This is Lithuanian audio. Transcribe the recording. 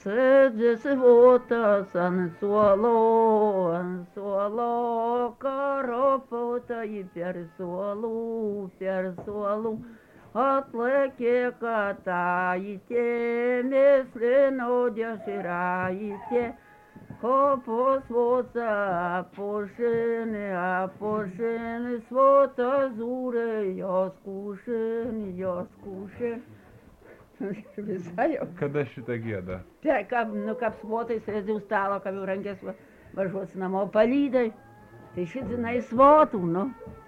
Sėdi svotas ant suolo, karopauta į per suolų, atlėkė kataitė, mėslino deširaitė, kopos svota apušini, svota zūrė jos kušin. Visai jau. Kada šitą gėda? Tai, kap svotai sėdžiu stalo, kap jau rankės važiuos namo palydai. Tai šitinai svotų, nu.